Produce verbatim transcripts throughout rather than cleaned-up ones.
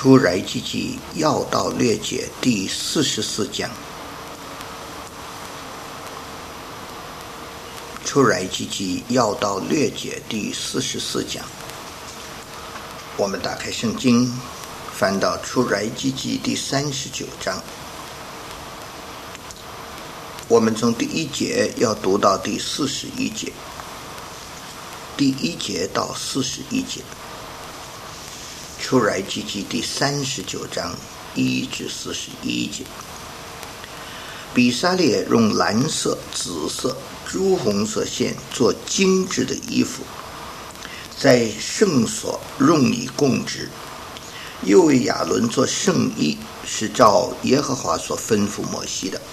出来记记要道略解第四十四讲。出来记记要道略解第四十四讲。我们打开圣经，翻到出来记记第三十九章。我们从第一节要读到第四十一节，第一节到四十一节。出来记记第三十九章一至四十一节。比撒列用蓝色、紫色、朱红色线做精致的衣服，在圣所用以供职，又为亚伦做圣衣，是照耶和华所吩咐摩西的。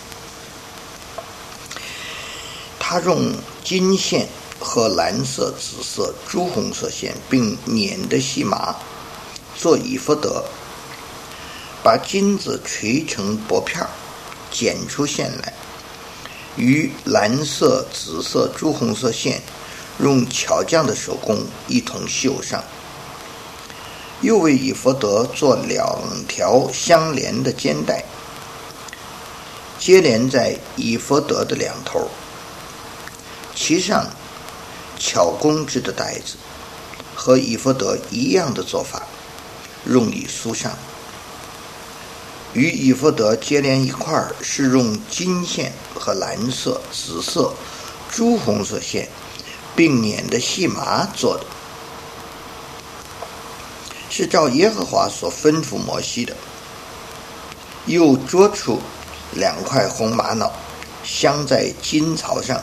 他用金线和蓝色、紫色、朱红色线并捻的细麻做以弗得，把金子锤成薄片，剪出线来，与蓝色、紫色、朱红色线用巧匠的手工一同绣上。又为以弗得做两条相连的肩带，接连在以弗得的两头，其上巧工织的带子，和以弗得一样的做法，用以梳上。与以弗得接连一块是用金线和蓝色、紫色、朱红色线并捻的细麻做的，是照耶和华所吩咐摩西的。又捉出两块红玛瑙，镶在金槽上，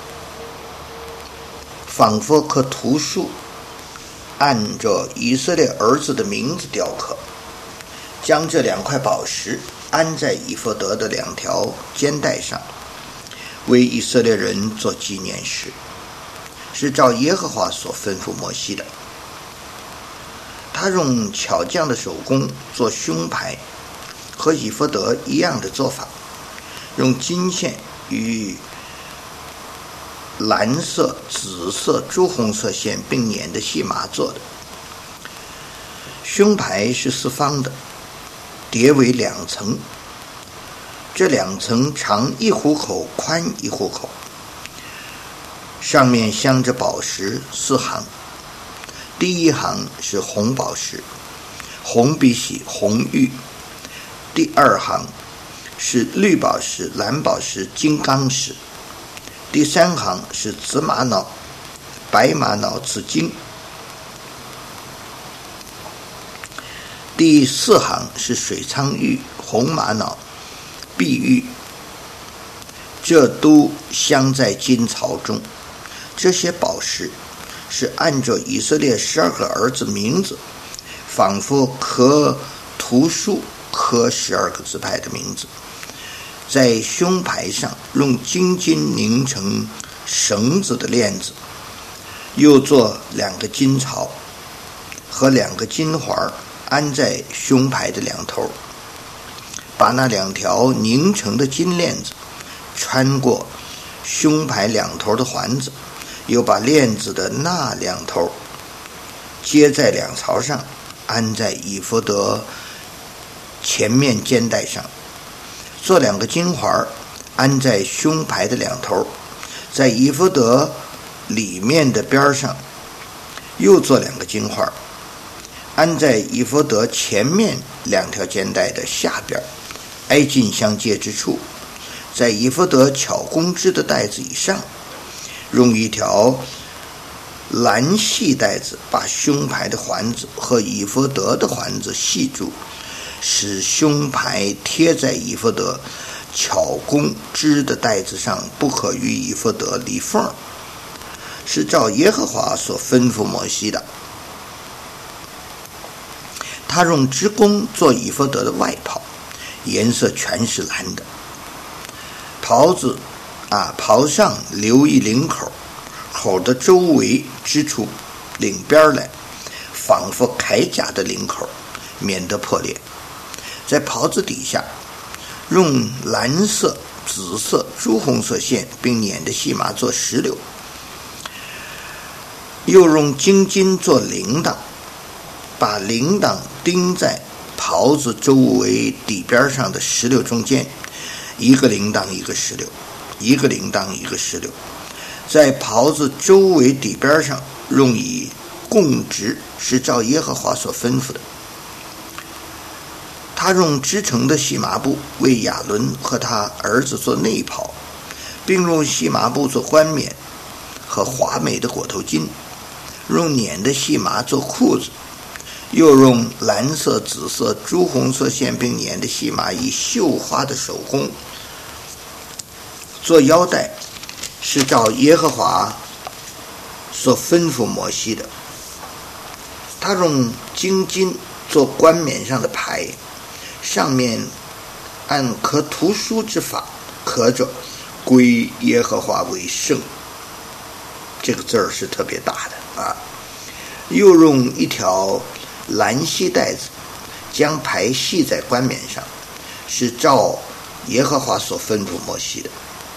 仿佛可图书，按着以色列儿子的名字雕刻，将这两块宝石安在以弗得的两条肩带上，为以色列人做纪念石，是照耶和华所吩咐摩西的。他用巧匠的手工做胸牌，和以弗得一样的做法，用金线与蓝色、紫色、朱红色线并捻的细麻做的。胸牌是四方的，叠为两层，这两层长一虎口，宽一虎口，上面镶着宝石四行。第一行是红宝石，红碧玺、红玉；第二行是绿宝石、蓝宝石、金刚石；第三行是紫玛瑙、白玛瑙、紫金；第四行是水苍玉、红玛瑙、碧玉，这都镶在金槽中。这些宝石是按照以色列十二个儿子名字，仿佛可图书刻十二个支派的名字，在胸牌上用金金拧成绳子的链子，又做两个金槽和两个金环安在胸牌的两头，把那两条拧成的金链子穿过胸牌两头的环子，又把链子的那两头接在两槽上，安在以弗得前面肩带上，做两个金环安在胸牌的两头，在以弗得里面的边上又做两个金环安在以弗得前面两条肩带的下边，挨近相接之处，在以弗得巧工织的带子以上，用一条蓝细带子把胸牌的环子和以弗得的环子系住，使胸牌贴在以弗得巧工织的带子上，不可与以弗得离缝，是照耶和华所吩咐摩西的。他用织工做以弗得的外袍，颜色全是蓝的。袍子啊，袍上留一领口，口的周围织出领边来，仿佛铠甲的领口，免得破裂。在袍子底下用蓝色、紫色、朱红色线并捻的细麻做石榴，又用金金做铃铛， 把铃铛钉在袍子周围底边上的石榴中间，一个铃铛一个石榴，一个铃铛一个石榴，在袍子周围底边上用以供职，是照耶和华所吩咐的。他用织成的细麻布为亚伦和他儿子做内袍，并用细麻布做冠冕和华美的裹头巾，用捻的细麻做裤子，又用蓝色、紫色、朱红色线并捻的细麻以绣花的手工做腰带，是照耶和华所吩咐摩西的。他用金金做冠冕上的牌，上面按刻图书之法刻着归耶和华为圣，这个字儿是特别大的啊。又用一条蓝细带子将牌系在冠冕上，是照耶和华所吩咐摩西的。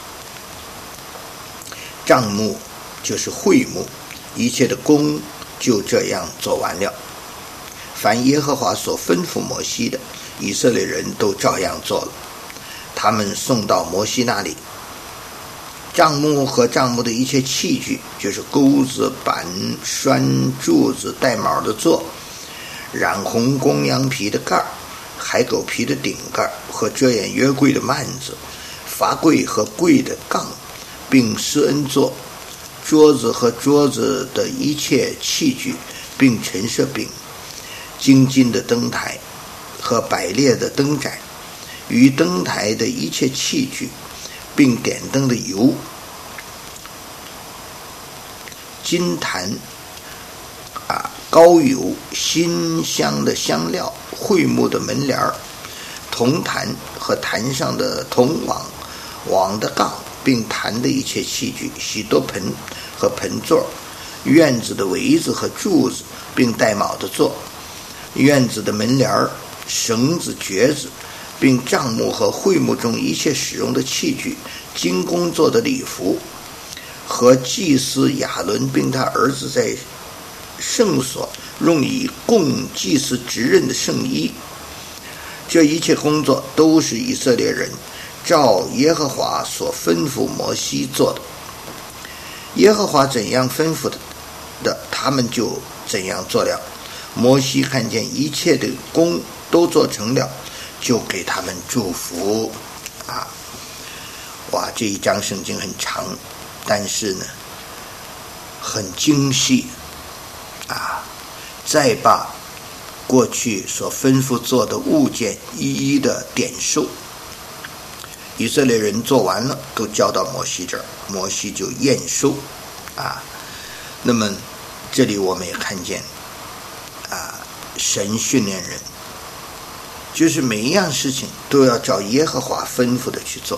帐幕就是会幕，一切的工就这样做完了。凡耶和华所吩咐摩西的，以色列人都照样做了。他们送到摩西那里，帐幕和帐幕的一切器具，就是钩子、板、栓、柱子、带卯的座、染红公羊皮的盖、海狗皮的顶盖和遮掩约柜的幔子、罚柜和柜的杠，并施恩座、桌子和桌子的一切器具，并陈设饼、金金的灯台和百列的灯盏，与灯台的一切器具，并点灯的油、金坛啊、膏油、馨香的香料、会幕的门帘、铜坛和坛上的铜网、网的杠，并坛的一切器具、许多盆和盆座、院子的围子和柱子，并带卯的座、院子的门帘、绳子、橛子，并帐幕和会幕中一切使用的器具、金工做的礼服，和祭司亚伦并他儿子在圣所用以供祭司职任的圣衣。这一切工作都是以色列人照耶和华所吩咐摩西做的。耶和华怎样吩咐的，他们就怎样做了。摩西看见一切的工都做成了，就给他们祝福啊！哇，这一章圣经很长，但是呢很精细啊。再把过去所吩咐做的物件一一的点数，以色列人做完了都交到摩西这儿，摩西就验收啊。那么这里我们也看见啊，神训练人，就是每一样事情都要照耶和华吩咐的去做。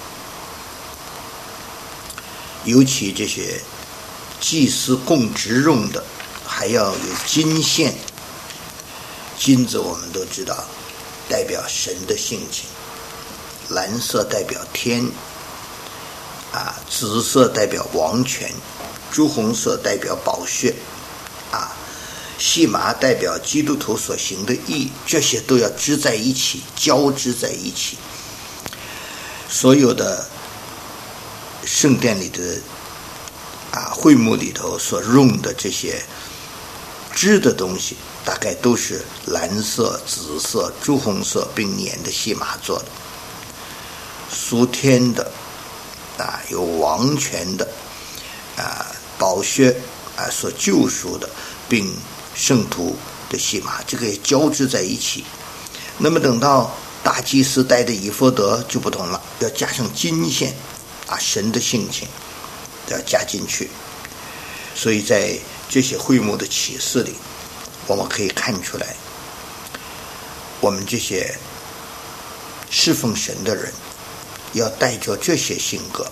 尤其这些祭司供职用的，还要有金线。金子我们都知道代表神的性情，蓝色代表天啊，紫色代表王权，朱红色代表宝血啊，细麻代表基督徒所行的义，这些都要织在一起，交织在一起。所有的圣殿里的啊会幕里头所用的这些织的东西，大概都是蓝色、紫色、朱红色并捻的细麻做的。属天的啊，有王权的啊，宝血啊所救赎的，并圣徒的细麻，这个也交织在一起。那么等到大祭司戴的以弗得就不同了，要加上金线啊，神的性情要加进去。所以在这些会幕的启示里，我们可以看出来，我们这些侍奉神的人要带着这些性格。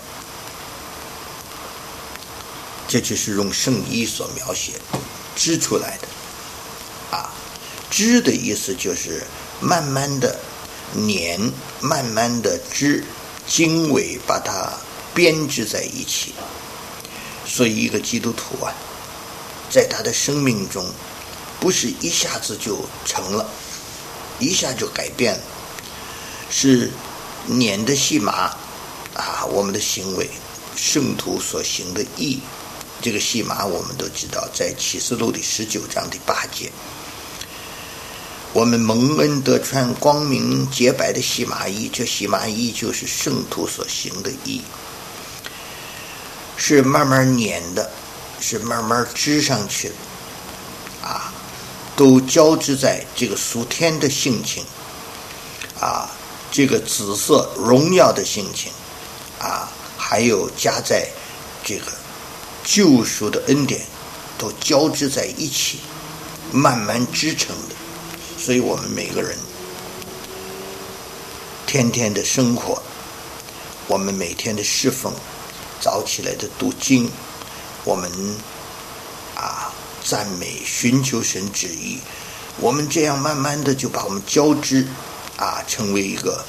这就是用圣衣所描写织出来的啊。织的意思就是慢慢的捻，慢慢的织，经纬把它编织在一起。所以一个基督徒啊，在他的生命中不是一下子就成了，一下就改变了，是捻的细麻啊，我们的行为，圣徒所行的义。这个细麻我们都知道，在启示录第十九章第八节，我们蒙恩得穿光明洁白的细麻衣，这细麻衣就是圣徒所行的义，是慢慢捻的，是慢慢织上去的啊，都交织在这个属天的性情啊，这个紫色荣耀的性情啊，还有加在这个救赎的恩典，都交织在一起，慢慢织成的。所以我们每个人天天的生活，我们每天的侍奉，早起来的读经，我们啊赞美寻求神旨意，我们这样慢慢的就把我们交织啊成为一个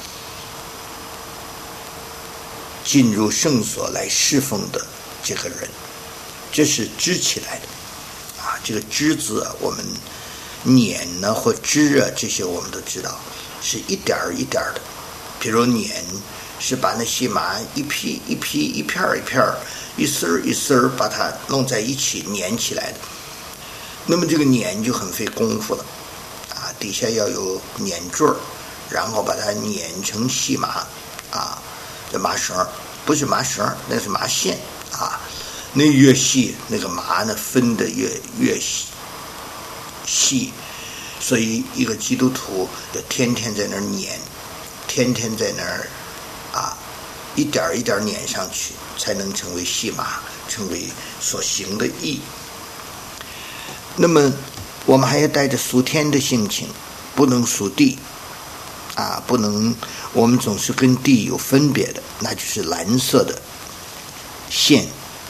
进入圣所来侍奉的这个人，这是织起来的啊。这个织字啊，我们捻呢或织啊，这些我们都知道是一点一点的。比如捻是把那细麻一批一批一片一片一丝一丝把它弄在一起捻起来的，那么这个捻就很费功夫了啊，底下要有捻坠，然后把它捻成细麻啊，这麻绳不是麻绳，那是麻线啊，那越细那个麻呢分的越越细细，所以一个基督徒要天天在那儿捻，天天在那儿啊，一点一点捻上去，才能成为细麻，成为所行的义。那么我们还要带着属天的性情，不能属地啊，不能我们总是跟地有分别的，那就是蓝色的线。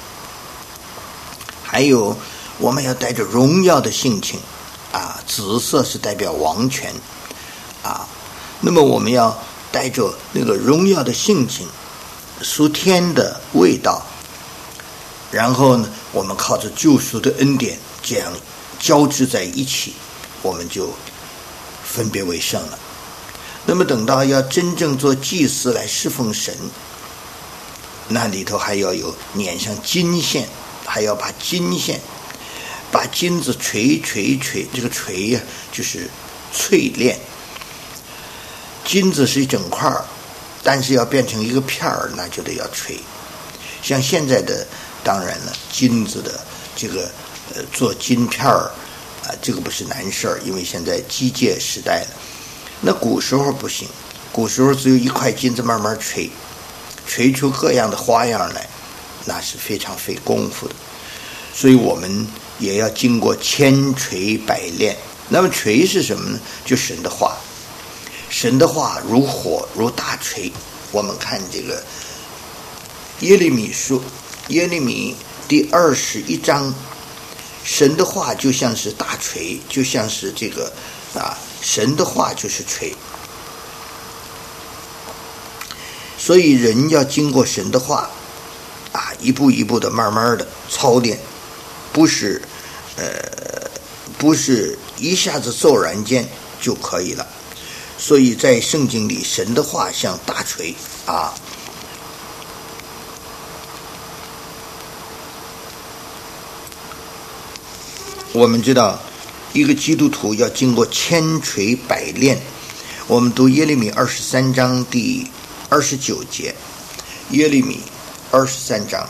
还有我们要带着荣耀的性情啊，紫色是代表王权啊，那么我们要带着那个荣耀的性情，属天的味道，然后呢我们靠着救赎的恩典这样交织在一起，我们就分别为圣了。那么等到要真正做祭司来侍奉神，那里头还要有捻上金线，还要把金线把金子锤锤锤，这个锤呀、啊、就是淬炼。金子是一整块，但是要变成一个片儿，那就得要锤。像现在的当然了，金子的这个呃做金片儿啊，这个不是难事儿，因为现在机械时代了。那古时候不行，古时候只有一块金子慢慢锤，锤出各样的花样来，那是非常费功夫的。所以我们也要经过千锤百炼。那么锤是什么呢？就神的话，神的话如火如大锤。我们看这个耶利米书，耶利米第二十一章，神的话就像是大锤，就像是这个啊，神的话就是锤。所以人要经过神的话啊，一步一步的慢慢的操练，不是呃不是一下子骤然间就可以了。所以在圣经里，神的话像大锤啊。我们知道一个基督徒要经过千锤百炼。我们读耶利米二十三章第二十九节，耶利米二十三章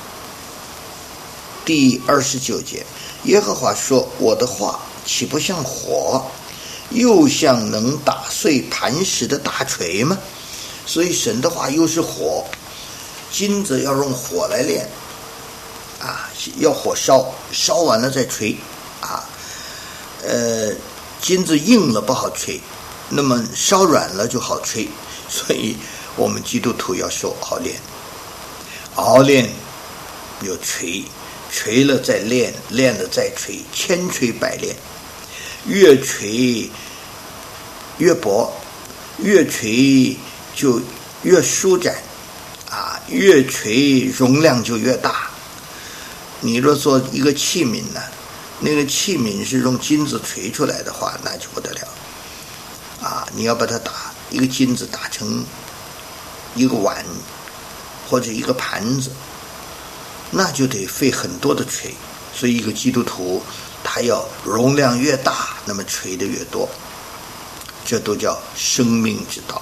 第二十九节，耶和华说，我的话岂不像火，又像能打碎磐石的大锤吗？所以神的话又是火，金子要用火来炼啊，要火烧，烧完了再锤啊。呃，金子硬了不好锤，那么烧软了就好锤。所以我们基督徒要受熬炼，熬炼有锤，锤了再炼，炼了再锤，千锤百炼，越锤越薄，越锤就越舒展啊，越锤容量就越大。你若做一个器皿呢， 那个器皿是用金子锤出来的话，那就不得了啊！你要把它打一个金子打成一个碗或者一个盘子，那就得费很多的锤。所以一个基督徒他要容量越大，那么锤的越多，这都叫生命之道。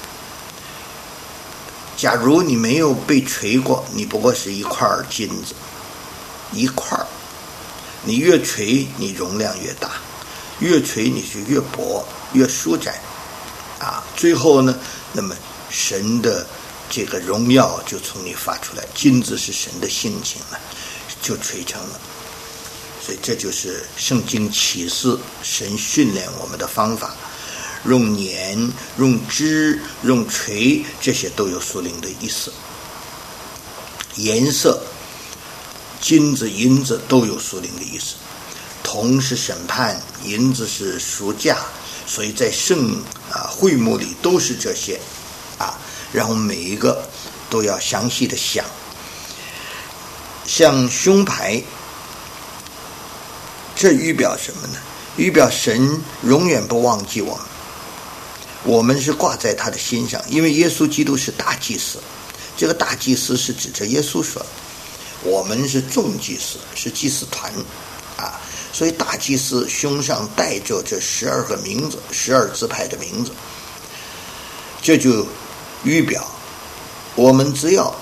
假如你没有被锤过，你不过是一块金子，一块，你越锤你容量越大，越锤你是越薄越舒展啊，最后呢，那么神的这个荣耀就从你发出来，金子是神的性情了，就锤成了。所以这就是圣经启示神训练我们的方法，用碾、用枝、用锤，这些都有属灵的意思。颜色，金子、银子都有属灵的意思。铜是审判，银子是赎价，所以在圣啊会幕里都是这些啊，然后每一个都要详细的想。像胸牌，这预表什么呢？预表神永远不忘记我们，我们是挂在他的心上，因为耶稣基督是大祭司，这个大祭司是指着耶稣说的，我们是众祭司，是祭司团啊，所以大祭司胸上带着这十二个名字，十二支派的名字，这就预表我们只要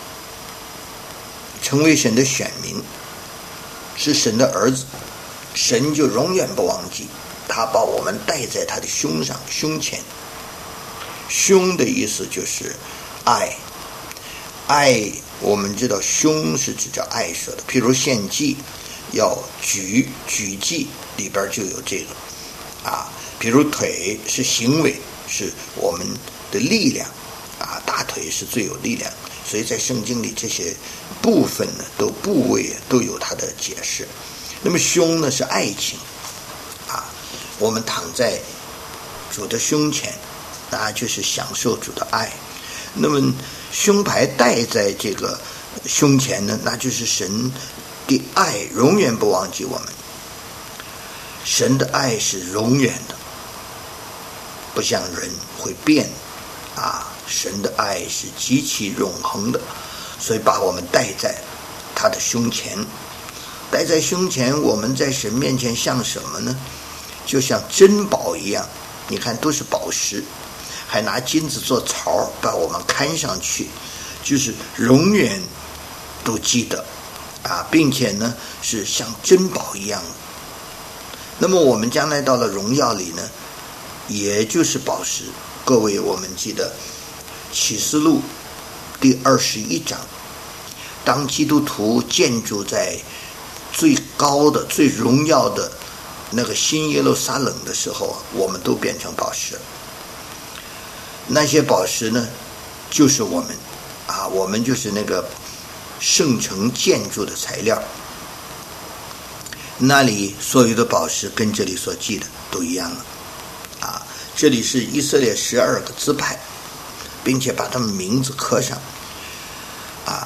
成为神的选民，是神的儿子，神就永远不忘记，他把我们带在他的胸上，胸前。胸的意思就是爱，爱我们知道胸是指着爱说的，譬如献祭要举举祭里边就有这个啊，比如腿是行为，是我们的力量啊，大腿是最有力量，所以在圣经里这些部分呢，都部位都有它的解释。那么胸呢是爱情啊，我们躺在主的胸前，那就是享受主的爱。那么胸牌戴在这个胸前呢，那就是神的爱永远不忘记我们。神的爱是永远的，不像人会变啊，神的爱是极其永恒的，所以把我们戴在他的胸前。戴在胸前，我们在神面前像什么呢？就像珍宝一样，你看都是宝石，还拿金子做槽把我们看上去，就是永远都记得啊，并且呢是像珍宝一样。那么我们将来到了荣耀里呢，也就是宝石。各位，我们记得启示录第二十一章，当基督徒建筑在最高的最荣耀的那个新耶路撒冷的时候，我们都变成宝石。那些宝石呢，就是我们啊，我们就是那个圣城建筑的材料。那里所有的宝石跟这里所记的都一样了啊。这里是以色列十二个支派，并且把他们名字刻上啊。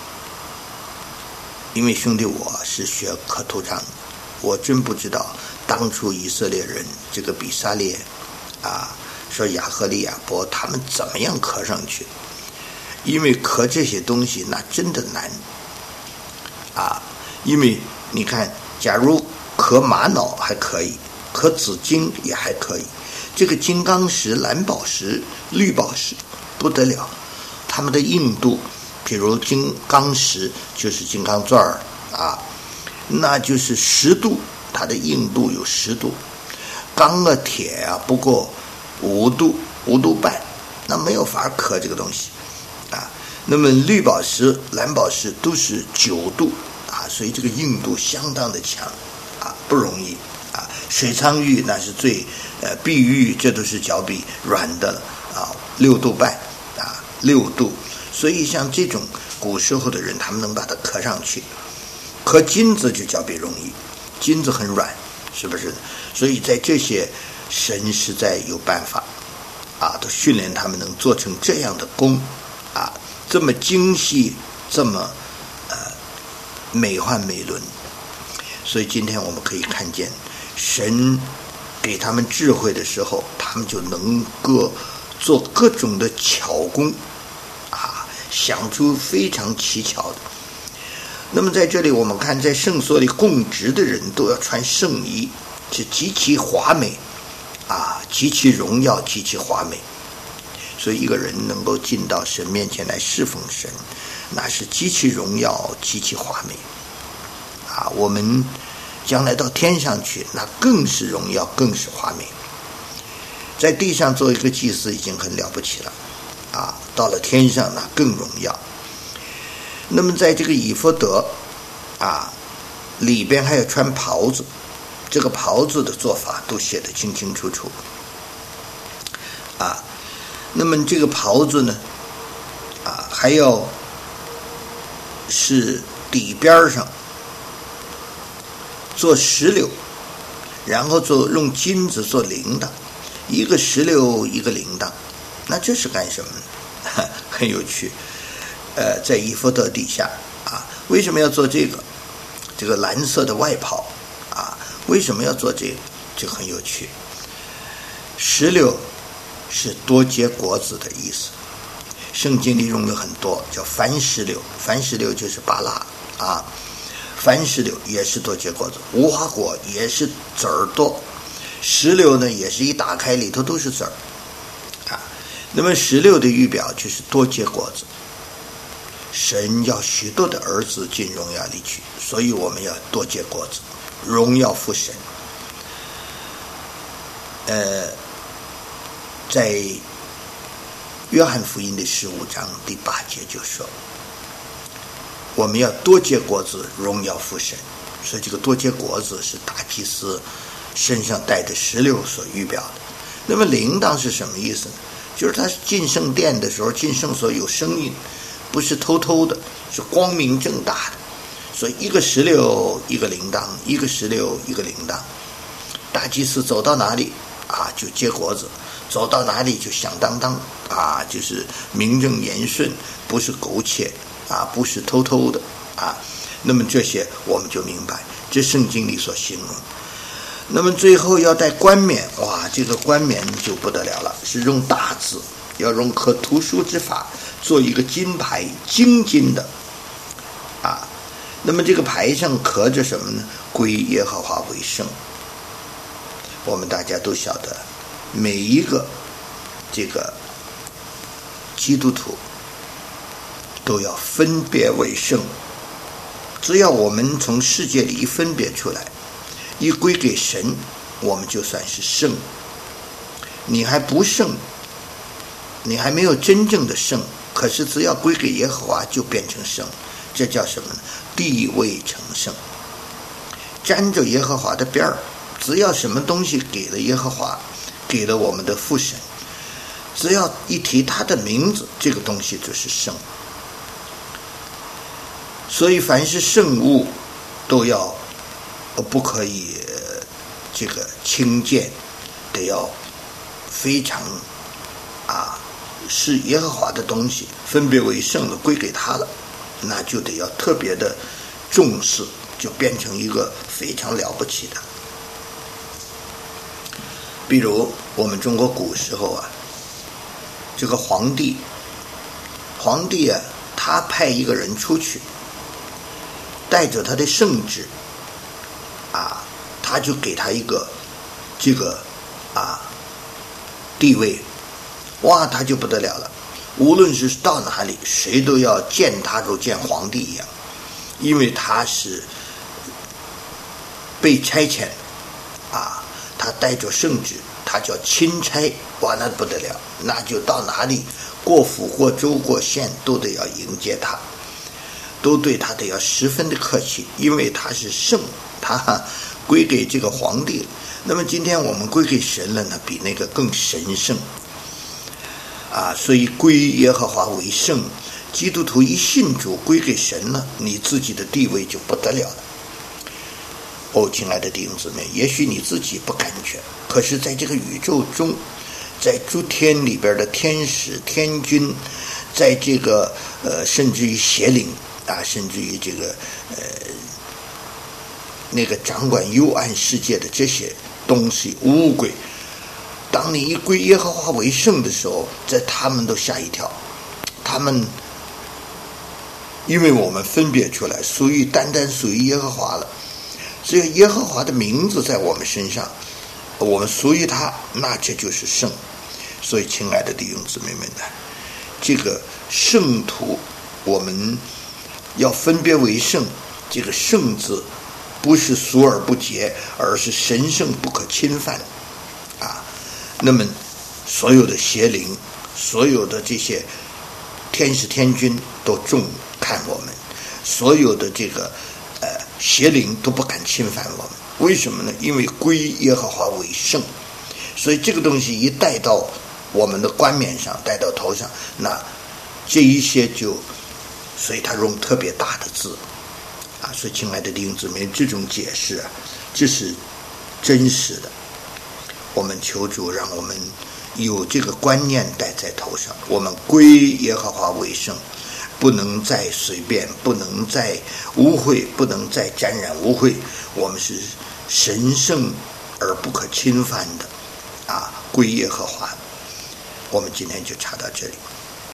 因为兄弟我是学刻图章，我真不知道当初以色列人这个比撒列啊，说亚和利亚伯他们怎么样刻上去，因为刻这些东西那真的难啊。因为你看，假如刻玛瑙还可以，刻紫金也还可以，这个金刚石、蓝宝石、绿宝石不得了，他们的硬度，比如金刚石就是金刚钻儿啊，那就是十度，它的硬度有十度。钢的铁啊，不过五度五度半，那没有法刻这个东西啊。那么绿宝石、蓝宝石都是九度啊，所以这个硬度相当的强啊，不容易啊。水苍玉那是最呃碧玉，这都是脚比软的了啊，六度半啊，六度。所以像这种古时候的人，他们能把它刻上去。刻金子就较比容易，金子很软，是不是？所以在这些神实在有办法啊，都训练他们能做成这样的工啊，这么精细，这么呃美幻美轮。 所以今天我们可以看见，神给他们智慧的时候，他们就能够做各种的巧工啊，想出非常奇巧的。那么在这里我们看，在圣所里供职的人都要穿圣衣，是极其华美啊，极其荣耀，极其华美。所以一个人能够进到神面前来侍奉神，那是极其荣耀，极其华美啊。我们将来到天上去，那更是荣耀，更是华美。在地上做一个祭司已经很了不起了啊，到了天上那更荣耀。那么在这个以弗得啊里边还要穿袍子，这个袍子的做法都写得清清楚楚啊。那么这个袍子呢啊还要是底边上做石榴，然后做用金子做铃铛，一个石榴一个铃铛。那这是干什么呢？很有趣。呃，在以弗得底下啊，为什么要做这个？这个蓝色的外袍啊，为什么要做这个？这很有趣。石榴是多结果子的意思，圣经里用了很多，叫番石榴，番石榴就是芭乐啊，番石榴也是多结果子，无花果也是籽儿多，石榴呢也是一打开里头都是籽儿啊。那么石榴的预表就是多结果子。神要许多的儿子进荣耀里去，所以我们要多结果子，荣耀父神。呃，在约翰福音的十五章第八节就说，我们要多结果子，荣耀父神。所以这个多结果子是大祭司身上带着石榴所预表的。那么铃铛是什么意思呢？就是他进圣殿的时候，进圣所有声音，不是偷偷的，是光明正大的。所以一个石榴一个铃铛，一个石榴一个铃铛。大祭司走到哪里啊就结果子，走到哪里就响当当啊，就是名正言顺，不是苟且啊，不是偷偷的啊。那么这些我们就明白，这圣经里所形容。那么最后要戴冠冕，哇，这个冠冕就不得了了，是用大字，要用可图书之法做一个金牌，精金的啊。那么这个牌上刻着什么呢？归耶和华为圣。我们大家都晓得，每一个这个基督徒都要分别为圣。只要我们从世界里一分别出来，一归给神，我们就算是圣。你还不圣，你还没有真正的圣，可是只要归给耶和华就变成圣。这叫什么呢？地位成圣，沾着耶和华的边儿。只要什么东西给了耶和华，给了我们的父神，只要一提他的名字，这个东西就是圣。所以凡是圣物都要不可以这个轻贱，得要非常啊是耶和华的东西，分别为圣的归给他了，那就得要特别的重视，就变成一个非常了不起的。比如我们中国古时候啊，这个皇帝皇帝啊，他派一个人出去，带着他的圣旨啊，他就给他一个这个啊地位，哇，他就不得了了。无论是到哪里，谁都要见他如见皇帝一样，因为他是被差遣啊，他带着圣旨，他叫钦差，哇，那不得了，那就到哪里过府过州过县都得要迎接他，都对他得要十分的客气，因为他是圣，他归给这个皇帝。那么今天我们归给神了呢，比那个更神圣啊，所以归耶和华为圣。基督徒一信主归给神了，你自己的地位就不得了了。哦，亲爱的弟兄姊妹，也许你自己不感觉，可是在这个宇宙中，在诸天里边的天使天君，在这个呃甚至于邪灵啊，甚至于这个呃那个掌管幽暗世界的这些东西乌鬼，当你一归耶和华为圣的时候，这他们都吓一跳。他们因为我们分别出来，属于单单属于耶和华了，只有耶和华的名字在我们身上，我们属于他，那这就是圣。所以亲爱的弟兄姊妹们呢，这个圣徒我们要分别为圣，这个圣字不是俗而不洁，而是神圣不可侵犯啊。那么所有的邪灵，所有的这些天使天军都重看我们，所有的这个呃邪灵都不敢侵犯我们。为什么呢？因为归耶和华为圣。所以这个东西一带到我们的冠冕上，带到头上，那这一些就，所以他用特别大的字啊。所以亲爱的弟兄姊妹，这种解释啊，这是真实的。我们求主让我们有这个观念带在头上，我们归耶和华为圣，不能再随便，不能再污秽，不能再沾染污秽，我们是神圣而不可侵犯的啊，归耶和华。我们今天就查到这里。